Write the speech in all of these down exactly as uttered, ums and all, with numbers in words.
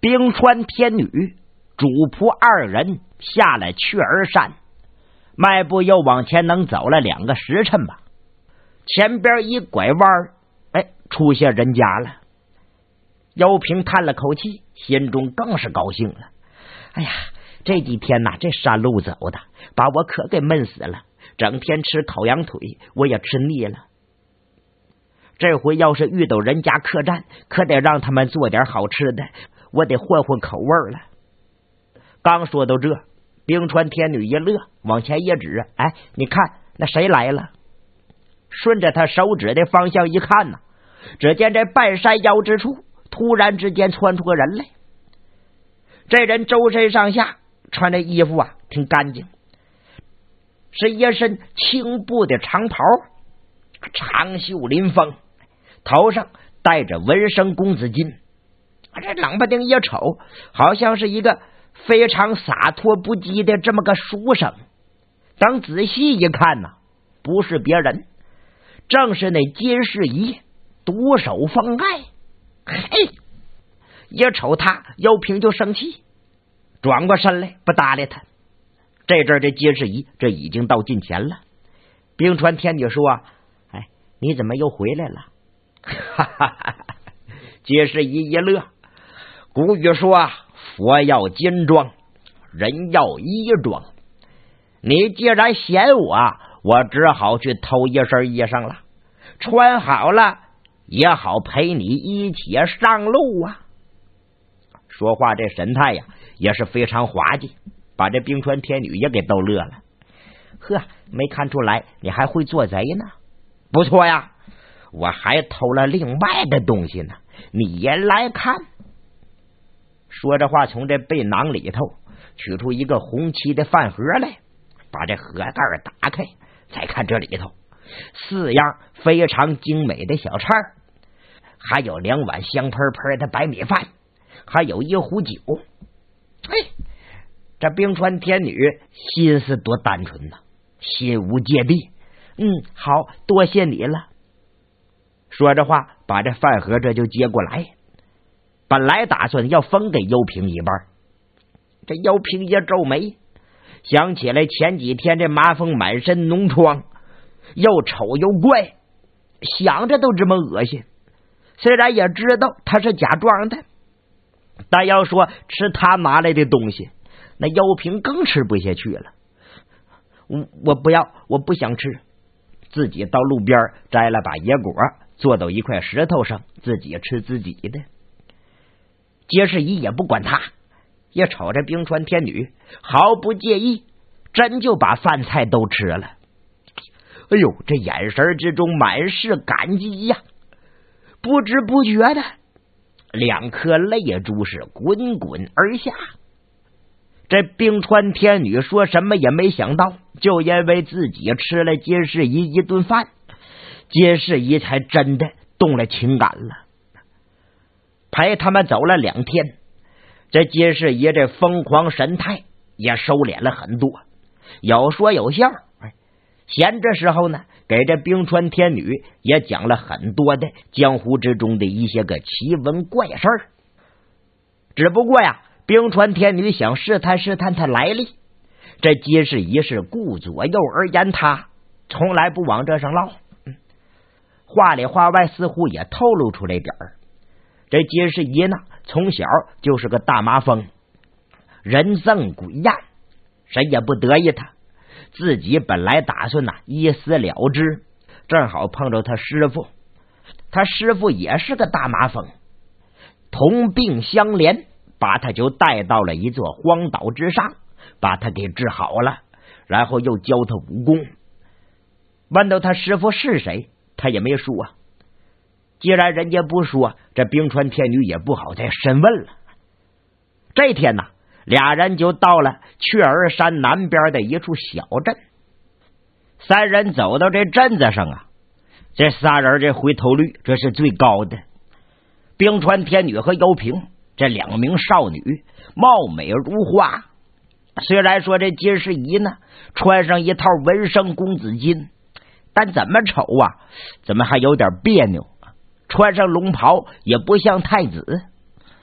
冰川天女、主仆二人下了雀儿山，迈步又往前能走了两个时辰吧。前边一拐弯，哎，出现人家了。姚平叹了口气，心中更是高兴了。哎呀，这几天呐、啊，这山路走的，把我可给闷死了。整天吃烤羊腿，我也吃腻了。这回要是遇到人家客栈，可得让他们做点好吃的，我得换换口味了。刚说到这，冰川天女一乐，往前一指，哎，你看那谁来了？顺着他手指的方向一看呢、啊，只见这半山腰之处，突然之间窜出个人来。这人周身上下穿的衣服啊，挺干净，是一身青布的长袍，长袖临风，头上戴着文生公子巾。这冷不丁一瞅，好像是一个非常洒脱不羁的这么个书生。等仔细一看呢、啊，不是别人，正是那金世仪，独守封爱。嘿，一瞅他，姚平就生气，转过身来不搭理他。这阵这金世仪这已经到近前了。冰川天女说：“哎，你怎么又回来了？”哈哈哈！金世仪一乐。古语说：“佛要金装，人要衣装。你既然嫌我，我只好去偷一身衣裳了，穿好了也好陪你一起上路啊。”说话这神态呀，也是非常滑稽，把这冰川天女也给逗乐了。呵，没看出来你还会做贼呢。不错呀，我还偷了另外的东西呢，你也来看。说着话，从这背囊里头取出一个红漆的饭盒来，把这盒盖打开，再看这里头四样非常精美的小菜，还有两碗香喷喷的白米饭，还有一壶酒。嘿，这冰川天女心思多单纯呐，心无芥蒂。嗯，好，多谢你了。说着话，把这饭盒这就接过来，本来打算要分给幽平一半。这幽平一皱眉，想起来前几天这麻风满身脓疮，又丑又怪，想着都这么恶心。虽然也知道他是假装的，但要说吃他拿来的东西，那幽平更吃不下去了。我我不要，我不想吃。自己到路边摘了把野果，坐到一块石头上，自己吃自己的。杰世仪也不管他，也瞅着冰川天女毫不介意，真就把饭菜都吃了。哎呦，这眼神之中满是感激呀！不知不觉的，两颗泪珠是滚滚而下。这冰川天女说什么也没想到，就因为自己吃了金世仪一顿饭，金世仪才真的动了情感了。陪他们走了两天，这金世仪这疯狂神态也收敛了很多，有说有笑。闲着时候呢，给这冰川天女也讲了很多的江湖之中的一些个奇闻怪事儿。只不过呀，冰川天女想试探试探他来历，这金世仪是顾左右而言他，从来不往这上唠。嗯、话里话外似乎也透露出来点儿。这金世仪呢，从小就是个大麻风，人憎鬼厌，谁也不得意他。自己本来打算呐、啊、一死了之，正好碰着他师傅，他师傅也是个大麻风，同病相怜，把他就带到了一座荒岛之上，把他给治好了，然后又教他武功。问到他师傅是谁，他也没说。既然人家不说，这冰川天女也不好再深问了。这天呢，俩人就到了雀儿山南边的一处小镇。三人走到这镇子上啊，这仨人这回头率这是最高的。冰川天女和幽平这两名少女貌美如花，虽然说这金世仪呢穿上一套文生公子巾，但怎么瞅啊，怎么还有点别扭，穿上龙袍也不像太子。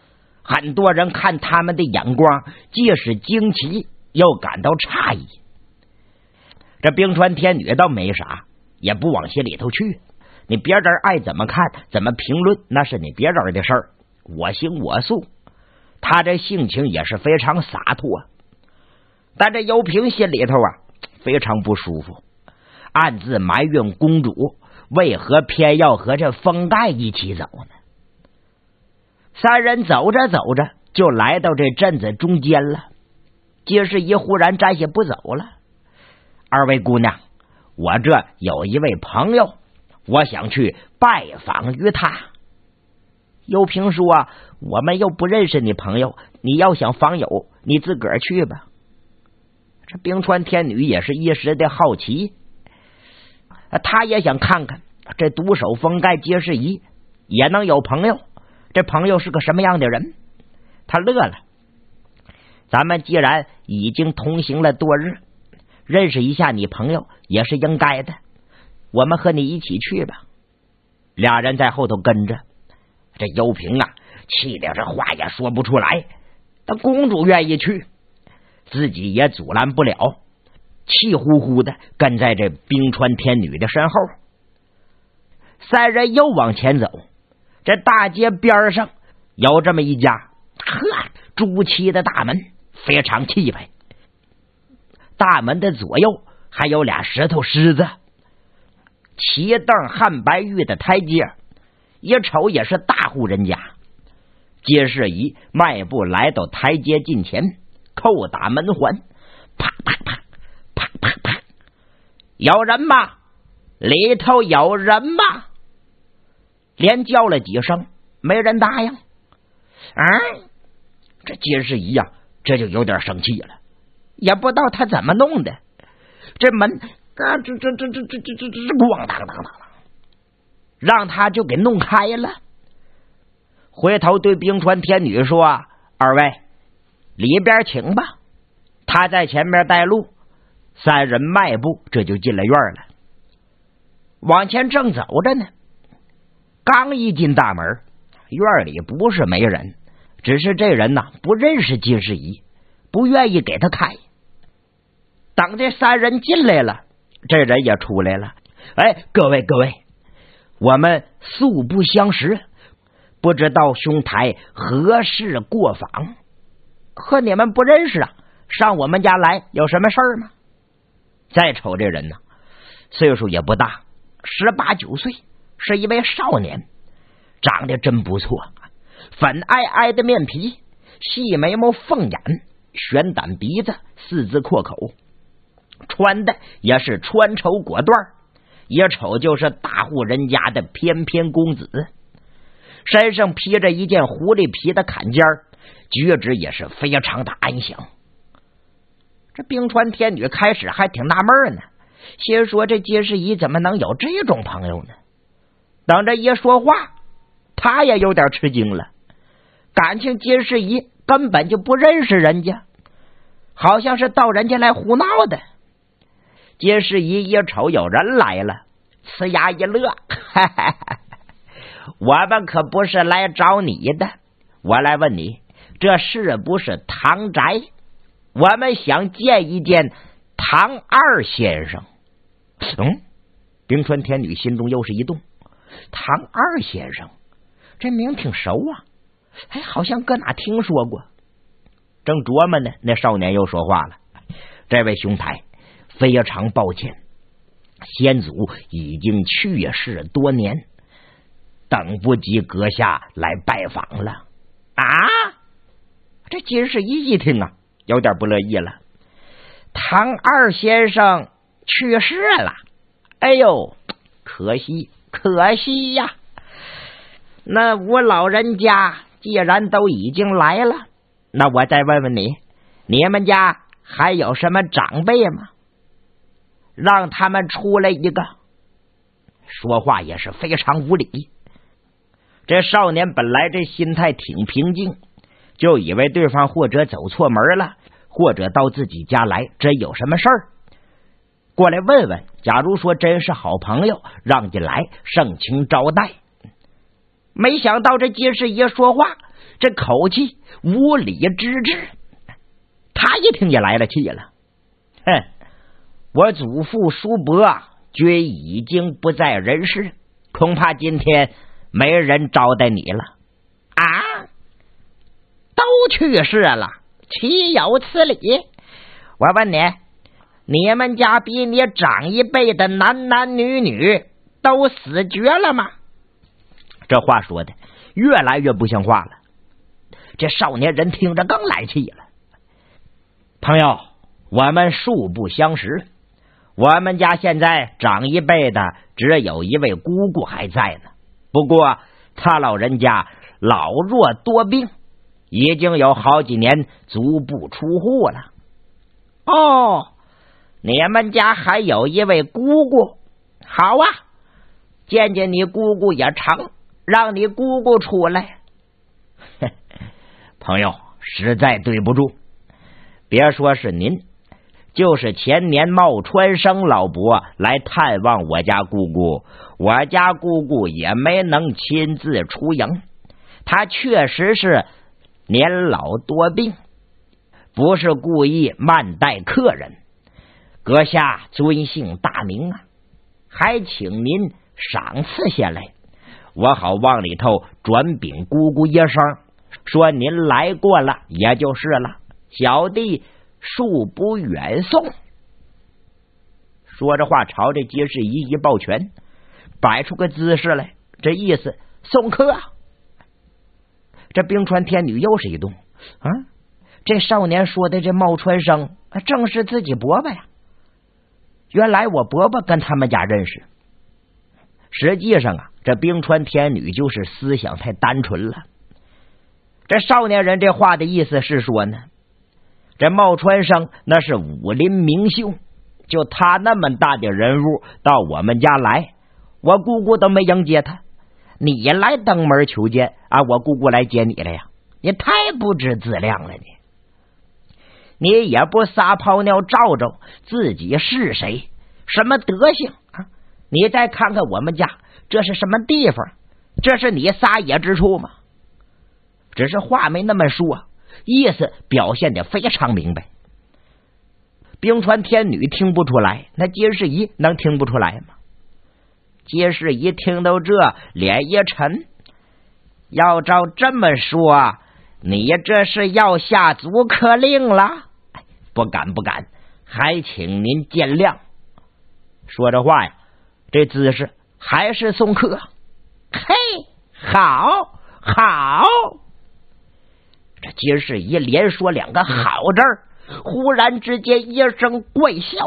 很多人看他们的眼光既是惊奇又感到诧异。这冰川天女倒没啥，也不往心里头去，你别人爱怎么看怎么评论，那是你别人的事儿，我行我素。他这性情也是非常洒脱，但这尤平心里头啊非常不舒服，暗自埋怨公主为何偏要和这封盖一起走呢？三人走着走着就来到这镇子中间了，金世一忽然站下不走了。二位姑娘，我这有一位朋友，我想去拜访于他。尤平说，我们又不认识你朋友，你要想访友，你自个儿去吧。这冰川天女也是一时的好奇，他也想看看这独守封盖皆世仪也能有朋友，这朋友是个什么样的人。他乐了，咱们既然已经同行了多日，认识一下你朋友也是应该的，我们和你一起去吧。俩人在后头跟着，这尤平啊气的这话也说不出来，但公主愿意去，自己也阻拦不了，气呼呼的跟在这冰川天女的身后。三人又往前走，这大街边上有这么一家呵朱漆的大门，非常气派。大门的左右还有俩石头狮子，齐凳汉白玉的台阶，一瞅也是大户人家。皆世仪迈步来到台阶近前，叩打门环，啪啪啪啪啪啪，有人吗？里头有人吗？连叫了几声，没人答应。嗯，这皆世仪呀这就有点生气了，也不知道他怎么弄的，这门啊这这这这这这这这咣当当当，让他就给弄开了。回头对冰川天女说，二位里边请吧。他在前面带路，三人迈步这就进了院了。往前正走着呢，刚一进大门，院里不是没人，只是这人呐不认识金世仪，不愿意给他开。等这三人进来了，这人也出来了。哎，各位各位，我们素不相识，不知道兄台何事过访？和你们不认识啊，上我们家来有什么事儿吗？再瞅这人呢，岁数也不大，十八九岁，是一位少年，长得真不错，粉皑皑的面皮，细眉毛凤眼，悬胆鼻子，四字阔口，穿的也是穿绸裹缎，一瞅就是大户人家的翩翩公子，身上披着一件狐狸皮的坎肩，举止也是非常的安详。这冰川天女开始还挺纳闷呢，心说这金世仪怎么能有这种朋友呢？等着一说话，他也有点吃惊了，感情金世仪根本就不认识人家，好像是到人家来胡闹的。金世仪一瞅有人来了，呲牙一乐，哈哈哈，我们可不是来找你的，我来问你，这是不是唐宅？我们想见一见唐二先生。嗯，冰川天女心中又是一动，唐二先生这名挺熟啊，哎，好像搁哪听说过。正琢磨呢，那少年又说话了，这位兄台，非常抱歉，先祖已经去世多年，等不及阁下来拜访了。啊，这金世仪一听啊，有点不乐意了，唐二先生去世了，哎呦，可惜可惜呀。那我老人家既然都已经来了，那我再问问你，你们家还有什么长辈吗？让他们出来一个。说话也是非常无理。这少年本来这心态挺平静，就以为对方或者走错门了，或者到自己家来真有什么事儿，过来问问，假如说真是好朋友，让进来盛情招待。没想到这金世爷说话这口气无理之至。他一听也来了气了，哼，我祖父叔伯均已经不在人世，恐怕今天没人招待你了。啊，都去世了，岂有此理？我问你，你们家比你长一辈的男男女女都死绝了吗？这话说的越来越不像话了。这少年人听着更来气了。朋友，我们素不相识，我们家现在长一辈的只有一位姑姑还在呢，不过他老人家老弱多病，已经有好几年足不出户了。哦，你们家还有一位姑姑，好啊，见见你姑姑也成，让你姑姑出来。朋友，实在对不住，别说是您，就是前年冒川生老伯来探望我家姑姑，我家姑姑也没能亲自出营。他确实是年老多病，不是故意慢待客人，阁下尊姓大名啊？还请您赏赐下来，我好往里头转禀姑姑一声，说您来过了，也就是了，小弟恕不远送。说着话，朝着杰士一一抱拳，摆出个姿势来，这意思送客。这冰川天女又是一动，啊，这少年说的这冒川生正是自己伯伯呀。原来我伯伯跟他们家认识。实际上啊，这冰川天女就是思想太单纯了。这少年人这话的意思是说呢，这冒川生那是武林名秀，就他那么大的人物到我们家来，我姑姑都没迎接他，你来登门求见啊，我姑姑来接你了呀，你太不知自量了，你你也不撒泡尿照照自己是谁，什么德行啊？你再看看我们家这是什么地方，这是你撒野之处吗？只是话没那么说，意思表现得非常明白。冰川天女听不出来，那金世仪能听不出来吗？金世仪听到这，脸一沉，要照这么说，你这是要下逐客令了？不敢不敢，还请您见谅。说这话呀，这姿势还是送客。嘿，好好。这金世仪连说两个好字儿，忽然之间一声怪笑，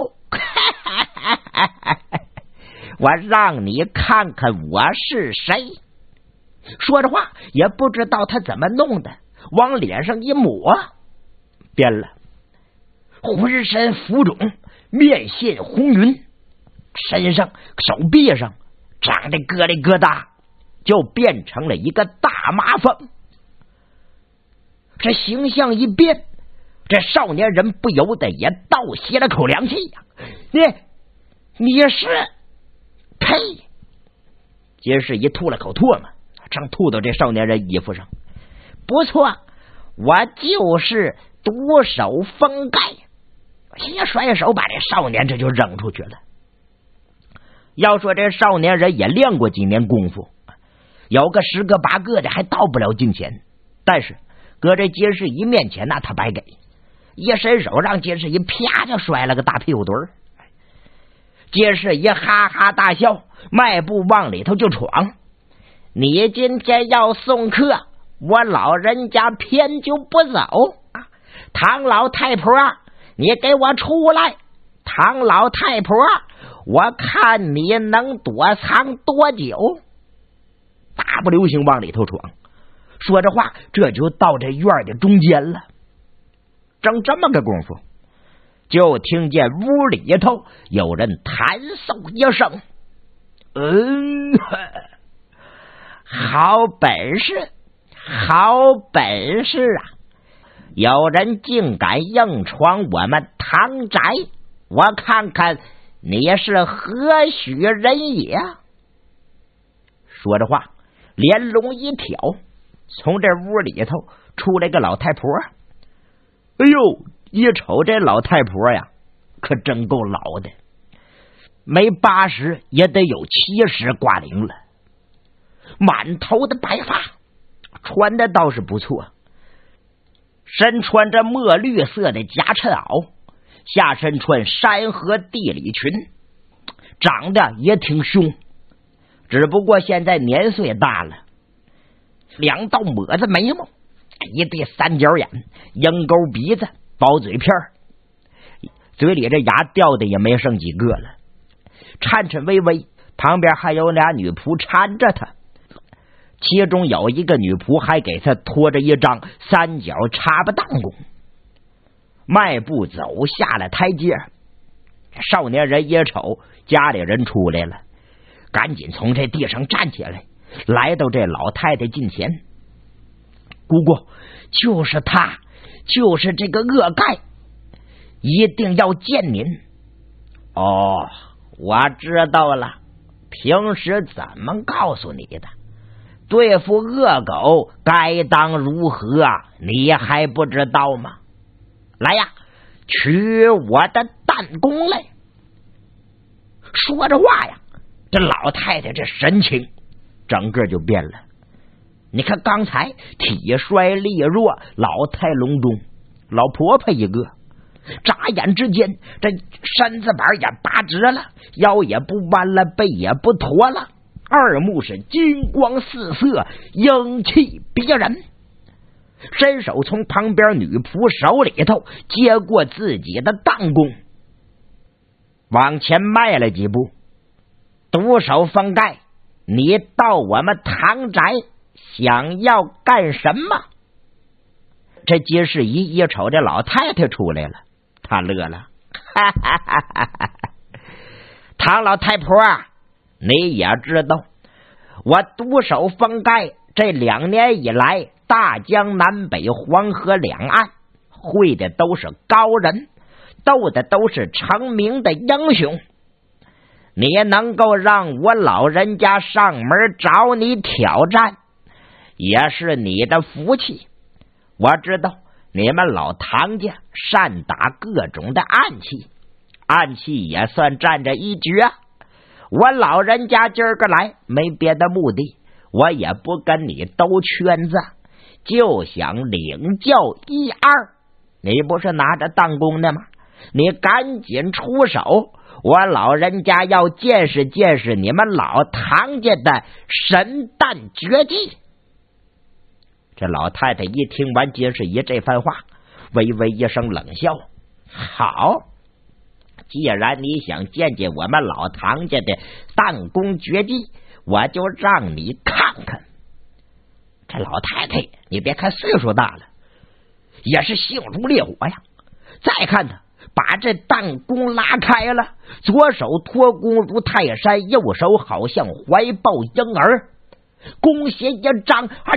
我让你看看我是谁。说着话也不知道他怎么弄的，往脸上一抹，变了，浑身浮肿，面现红云，身上手臂上长得咯哩咯哒，就变成了一个大麻风。这形象一变，这少年人不由得也倒吸了口凉气呀！你你是呸！金世仪吐了口唾沫，正吐到这少年人衣服上。不错，我就是独手封盖。一甩手把这少年这就扔出去了。要说这少年人也练过几年功夫，有个十个八个的还到不了近前，但是搁这金世仪面前那他白给，一伸手让金世仪啪就摔了个大屁股墩儿。金世仪哈哈大笑，迈步往里头就闯。你今天要送客，我老人家偏就不走。唐老太婆，你给我出来！唐老太婆，我看你能躲藏多久。大步流星往里头闯。说着话，这就到这院的中间了。正这么个功夫，就听见屋里头有人弹嗽一声：“嗯，好本事，好本事啊！有人竟敢硬闯我们唐宅，我看看你是何许人也！”说着话，连龙一挑， 从这屋里头出来个老太婆。哎呦，一瞅这老太婆呀，可真够老的，没八十也得有七十挂零了，满头的白发，穿的倒是不错，身穿着墨绿色的夹衬袄，下身穿山河地理裙，长得也挺凶，只不过现在年岁大了，两道抹子眉毛，一对三角眼，鹰钩鼻子，薄嘴片，嘴里这牙掉的也没剩几个了，颤颤巍巍，旁边还有俩女仆搀着他，其中有一个女仆还给他拖着一张三角插巴当弓，迈步走下了台阶。少年人一瞅家里人出来了，赶紧从这地上站起来，来到这老太太近前。姑姑，就是他，就是这个恶丐，一定要见您。哦，我知道了，平时怎么告诉你的？对付恶狗该当如何，你还不知道吗？来呀，取我的弹弓来！说着话呀，这老太太这神情整个就变了。你看刚才体衰力弱，老态龙钟，老婆婆一个，眨眼之间这身子板也拔直了，腰也不弯了，背也不驼了，二目是金光四射，英气逼人，伸手从旁边女仆手里头接过自己的弹弓，往前迈了几步。独手封盖，你到我们唐宅想要干什么？这金世仪一瞅这老太太出来了，他乐了，哈哈哈哈哈！唐老太婆，你也知道，我独守封盖这两年以来，大江南北、黄河两岸，会的都是高人，斗的都是成名的英雄。你能够让我老人家上门找你挑战，也是你的福气。我知道你们老唐家善打各种的暗器，暗器也算占着一绝。我老人家今儿个来没别的目的，我也不跟你兜圈子，就想领教一二。你不是拿着弹弓的吗？你赶紧出手，我老人家要见识见识你们老唐家的神弹绝技。这老太太一听完金世仪这番话，微微一声冷笑，好，既然你想见见我们老唐家的弹弓绝技，我就让你看看。这老太太你别看岁数大了，也是性如烈火呀。再看他把这弹弓拉开了，左手托弓如泰山，右手好像怀抱婴儿，弓弦一张，啊，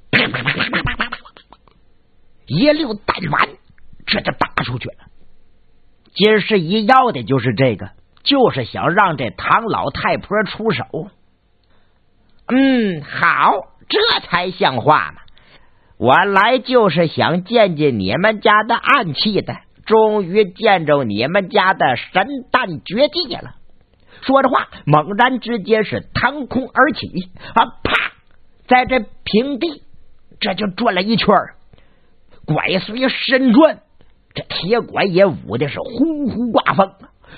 一溜弹丸这就打出去了。金世仪要的就是这个，就是想让这唐老太婆出手。嗯，好，这才像话嘛！我来就是想见见你们家的暗器的，终于见着你们家的神弹绝技了。说着话，猛然之间是腾空而起，啊，啪，在这平地这就转了一圈，拐随身转，这铁拐也舞的是呼呼刮风，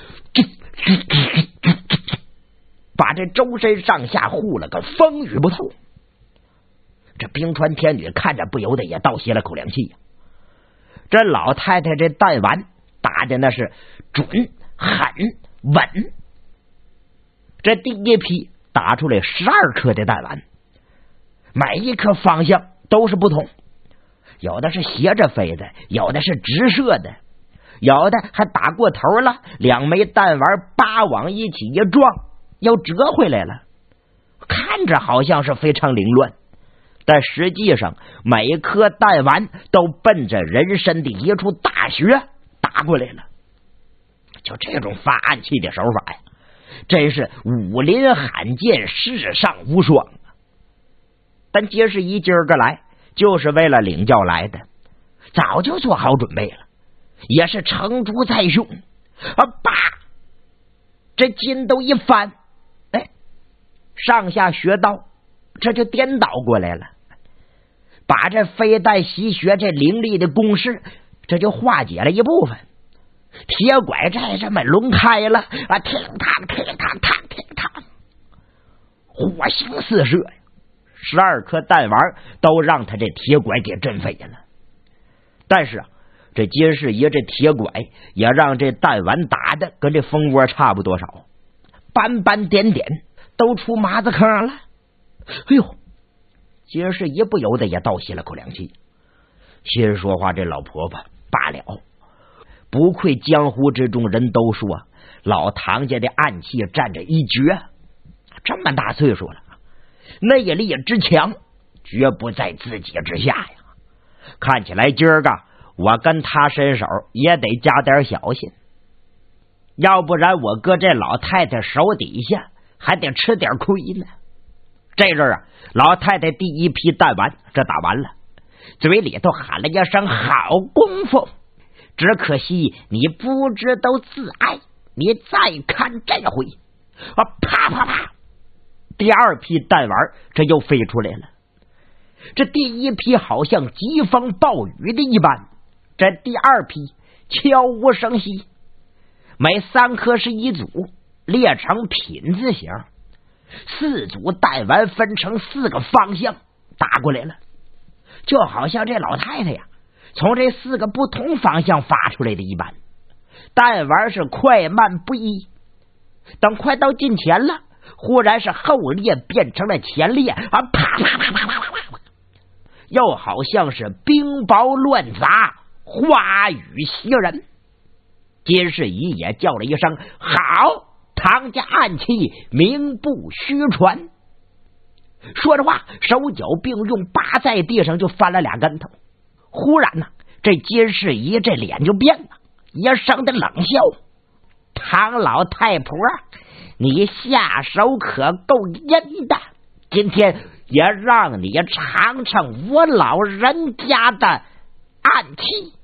把这周身上下护了个风雨不透。这冰川天女看着不由得也倒吸了口凉气。这老太太这弹丸打的那是准狠稳，这第一批打出来十二颗的弹丸，每一颗方向都是不同，有的是斜着飞的，有的是直射的，有的还打过头了，两枚弹丸八往一起一撞，又折回来了，看着好像是非常凌乱，但实际上每一颗弹丸都奔着人参的一处大穴打过来了。就这种发暗器的手法呀，真是武林罕见，世上无双。但皆是一今儿个来就是为了领教来的，早就做好准备了，也是成竹在胸啊！叭，这筋斗一翻，哎，上下穴道这就颠倒过来了，把这飞弹吸血这凌厉的攻势，这就化解了一部分。铁拐寨这么抡开了啊，听堂听堂堂听堂，火星四射呀！十二颗弹丸都让他这铁拐给震飞了。但是啊，这金世爷这铁拐也让这弹丸打的跟这蜂窝差不多少，斑斑点点都出麻子坑了。哎呦，金世爷不由得也倒吸了口凉气，心说话这老婆婆罢了，不愧江湖之中人都说老唐家的暗器占着一绝，这么大岁数了，内力之强绝不在自己之下呀。看起来今儿个我跟他伸手也得加点小心，要不然我搁这老太太手底下还得吃点亏呢。这阵啊，老太太第一批弹丸这打完了，嘴里头喊了一声好功夫，只可惜你不知道自爱，你再看这回啊！啪啪啪，第二批弹丸这又飞出来了。这第一批好像疾风暴雨的一般，这第二批悄无声息，每三颗是一组，列成品字形，四组弹丸分成四个方向打过来了，就好像这老太太呀从这四个不同方向发出来的一般。弹丸是快慢不一，等快到近前了，忽然是后列变成了前列啊！啪啪啪啪啪啪啪，又好像是冰雹乱砸，花雨袭人。金世仪也叫了一声好，唐家暗器名不虚传。说着话，手脚并用，扒在地上就翻了俩跟头。忽然呢、啊，这金世仪这脸就变了，一声的冷笑：唐老太婆，你下手可够阴的，今天也让你尝尝我老人家的暗器。